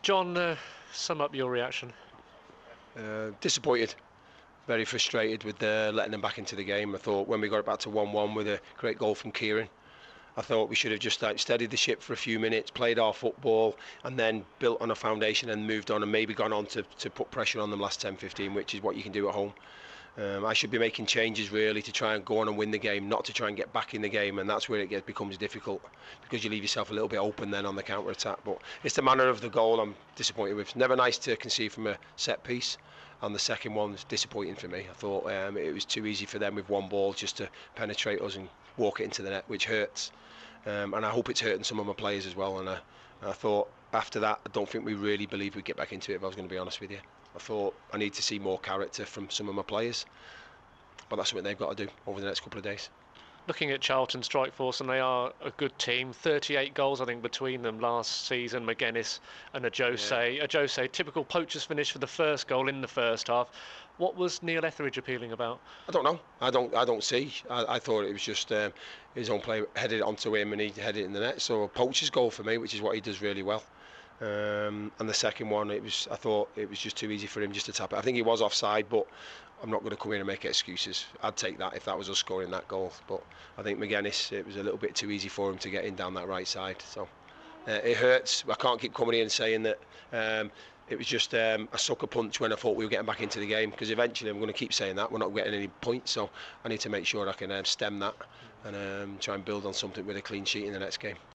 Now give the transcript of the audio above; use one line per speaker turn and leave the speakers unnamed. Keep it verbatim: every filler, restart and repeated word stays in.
John, uh, sum up your reaction.
Uh, disappointed, very frustrated with uh, letting them back into the game. I thought when we got it back to one one with a great goal from Kieran, I thought we should have just like steadied the ship for a few minutes, played our football, and then built on a foundation and moved on and maybe gone on to, to put pressure on them last ten fifteen, which is what you can do at home. Um, I should be making changes really to try and go on and win the game, not to try and get back in the game, and that's where it gets, becomes difficult because you leave yourself a little bit open then on the counter attack. But it's the manner of the goal I'm disappointed with. It's never nice to concede from a set piece, and the second one's disappointing for me. I thought um, it was too easy for them with one ball just to penetrate us and walk it into the net, which hurts. Um, and I hope it's hurting some of my players as well. And I, I thought after that, I don't think we really believed we'd get back into it, if I was going to be honest with you. I thought I need to see more character from some of my players, but that's what they've got to do over the next couple of days.
Looking at Charlton Strike Force, and they are a good team. thirty-eight goals, I think, between them last season. Magennis and Ajose. Yeah. Ajose, typical poacher's finish for the first goal in the first half. What was Neil Etheridge appealing about?
I don't know. I don't. I don't see. I, I thought it was just um, his own play headed it onto him, and he headed it in the net. So a poacher's goal for me, which is what he does really well. Um, and the second one, it was. I thought it was just too easy for him just to tap it. I think he was offside, but I'm not going to come in and make excuses. I'd take that if that was us scoring that goal. But I think Magennis, it was a little bit too easy for him to get in down that right side. So uh, it hurts. I can't keep coming in and saying that. Um, It was just um, a sucker punch when I thought we were getting back into the game, because eventually I'm going to keep saying that we're not getting any points, so I need to make sure I can um, stem that and um, try and build on something with a clean sheet in the next game.